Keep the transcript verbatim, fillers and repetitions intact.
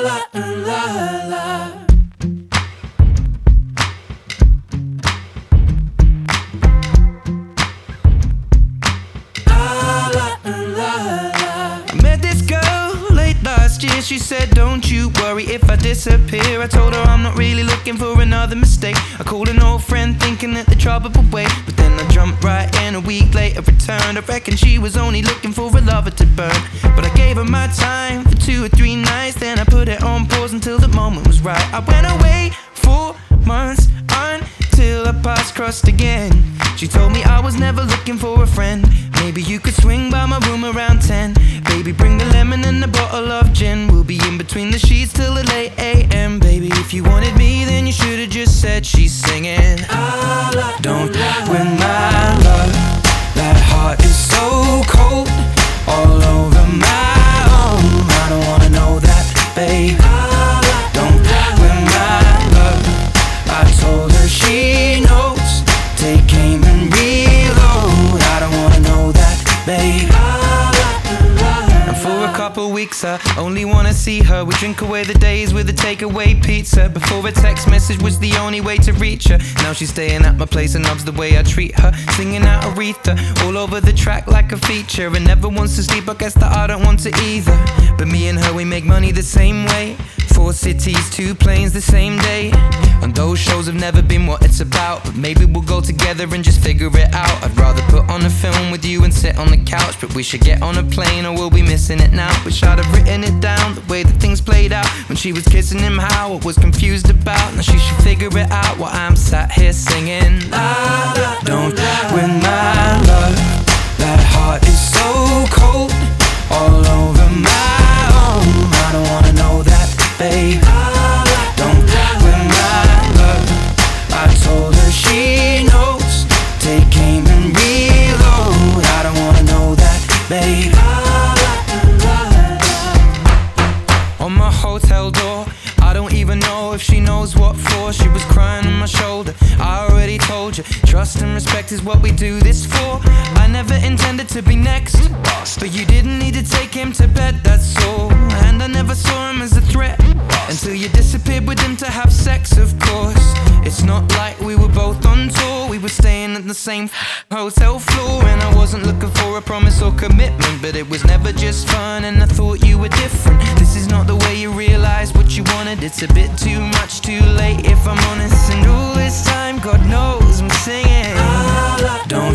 la, la, la. She said, don't you worry if I disappear. I told her I'm not really looking for another mistake. I called an old friend thinking that the trouble would wait, but then I jumped right in. A week later returned. I reckon she was only looking for a lover to burn, but I gave her my time for two or three nights. Then I put it on pause until the moment was right. I went away for months until our paths crossed again. She told me I was never looking for a friend. Maybe you could swing by my room around ten. Baby, bring the lemon and a bottle of gin. We'll be in between the sheets till the late a m Baby, if you wanted me, then you should've just said she's singing. Don't win my love. That heart is so cold, all over my own. I don't wanna know that, babe. Don't win my love. I told her she knows. Take aim and reload. I don't wanna know that, babe. And for a couple weeks I only wanna see her. We drink away the days with a takeaway pizza. Before a text message was the only way to reach her. Now she's staying at my place and loves the way I treat her. Singing out Aretha all over the track like a feature. And never wants to sleep, I guess that I don't want to either. But me and her, we make money the same way. Four cities, two planes the same day. And those shows have never been what it's about, but maybe we'll go together and just figure it out. I'd rather put on a film with you and sit on the couch, but we should get on a plane or we'll be missing it now. Wish I'd have written it down, the way that things played out. When she was kissing him, how I was confused about. Now she should figure it out while I'm sat here singing. La, la, don't win my love. That heart is so cold, all over my own. I don't wanna know that, babe. Don't win my love. I told her she knows. Take aim and reload. I don't wanna know that, babe. On my hotel door, I don't even know if she knows what for. She was crying on my shoulder. I already told you, trust and respect is what we do this for. I never intended to be next, but you didn't need to take him to bed, that's all. And I never saw him as a threat until you disappeared with him to have sex, of course. It's not like we were both on tour. We were staying at the same hotel floor. And I wasn't looking for a promise or commitment, but it was never just fun and I thought you were different. This is not the way you realize what you wanted. It's a bit too much too late if I'm honest. And all this time, God knows I'm singing. Don't